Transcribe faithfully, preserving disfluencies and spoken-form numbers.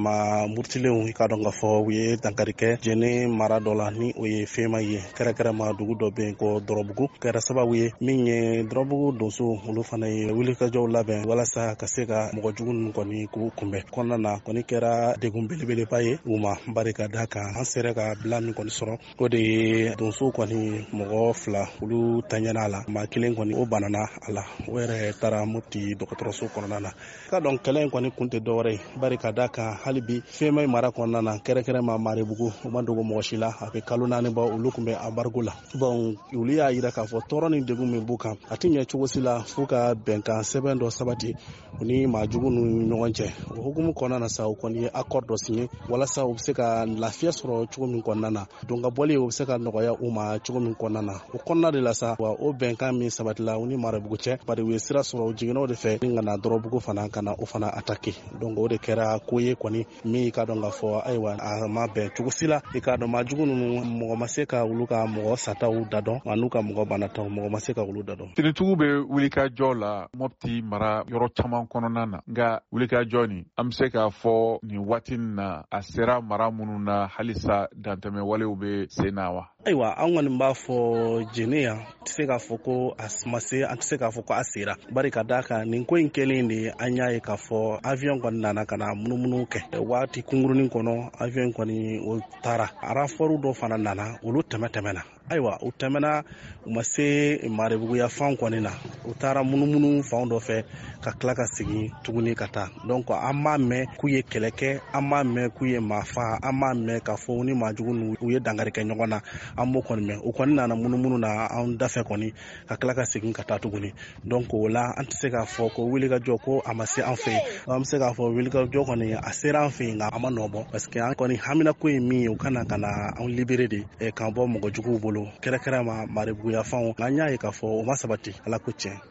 ma murtilenw i ka dɔn k'a fɔ u ye dankari kɛ jɛnɛ mara dɔ la ni o ye fɛnma ye kɛrɛkɛrɛma dugu dɔ bɛ ko dɔrɔbugu kɛra sababu ye min ye dɔrɔbugu donso olu fana ye wulikajɔw labɛn walasa ka se ka mɔgɔ jugu ninnu kɔni k'u kunbɛn kɔnɔna na kɔni kɛra degun belebeleba ye u ma bari ka da kan an sera ka bila min kɔni sɔrɔ o de ye donso kɔni mɔgɔ fila olu tanyana a la maa kelen kɔni o banana a la o yɛrɛ taara Mopti dɔgɔtɔrɔso kɔnɔna na ka dɔn kɛlɛ in kɔni kun tɛ dɔwɛrɛ ye bari ka da kan hali bi fɛnma mara kɔnɔna na kɛrɛkɛrɛma Marebugu u ma dogo mɔgɔ si la a bɛ kalo naani bɔ olu tun bɛ embargo la bon olu y'a jira k'a fɔ tɔɔrɔ ni degun min b'u kan a tɛ ɲɛ cogo si la f'u ka bɛnkan sɛbɛn dɔ sabati u ni maa jugu ninnu ɲɔgɔn cɛ o hukumu kɔnɔna na sa u kɔni ye accord dɔ signé walasa u bɛ se ka lafiya sɔrɔ cogo min kɔnɔna na donc ka bɔli u bɛ se ka nɔgɔya u ma cogo min kɔnɔna na o kɔnɔna de la sa wa o bɛnkan min sabatila u ni Marebugu cɛ bari u ye sira sɔrɔ u jiginna o de fɛ ni ka na dɔrɔbugu fana ka na o fana attaquer donc o de kɛra ko ye kɔni min ka dɔn k'a fɔ ayiwa a ma bɛn cogo si la i ka dɔn maa jugu ninnu mɔgɔ ma se ka olu ka mɔgɔ sataw da dɔn wa n'u ka mɔgɔ banataw mɔgɔ ma se ka olu da dɔn. Finitigiw bɛ wulikajɔ la Mopti mara yɔrɔ caman kɔnɔna na nka wulikajɔ nin an bɛ se k'a fɔ nin waati na a sera mara minnu na halisa dantɛmɛ walew bɛ sen na wa? Ayiwa an kɔni b'a fɔ jɛnɛ yan tɛ se k'a fɔ ko a ma se an tɛ se k'a fɔ ko a sera bari ka da kan nin ko in kɛlen de an y'a ye k'a fɔ avion kɔni nana ka na munumunu kɛ waati kunkurunin kɔnɔ avion kɔni o taara rapport dɔ fana nana olu tɛmɛ tɛmɛna ayiwa u tɛmɛna u ma se Marebugu fan kɔni na u taara munumunu fan dɔ fɛ ka tila ka segin tuguni ka taa donc an m'a mɛn k'u ye kɛlɛ kɛ an m'a mɛn k'u ye maa faa an m'a mɛn k'a fɔ u ni maa jugu ninnu u ye dankari kɛ ɲɔgɔn na an b'o kɔni mɛn u kɔni nana munumunu na an dafɛ kɔni ka tila ka segin ka taa tuguni donc o la an tɛ se k'a fɔ ko wulikajɔ ko a ma se an fɛ yen an bɛ se k'a fɔ wulikajɔ kɔni a sera an fɛ yen nka a ma nɔbɔ parce que an kɔni hamina ko ye min ye u kana ka na an libéré de k'an bɔ mɔgɔ juguw bolo kɛrɛkɛrɛma Marebugu fanw an y'a ye k'a fɔ o ma sabati Ala ko tiɲɛ.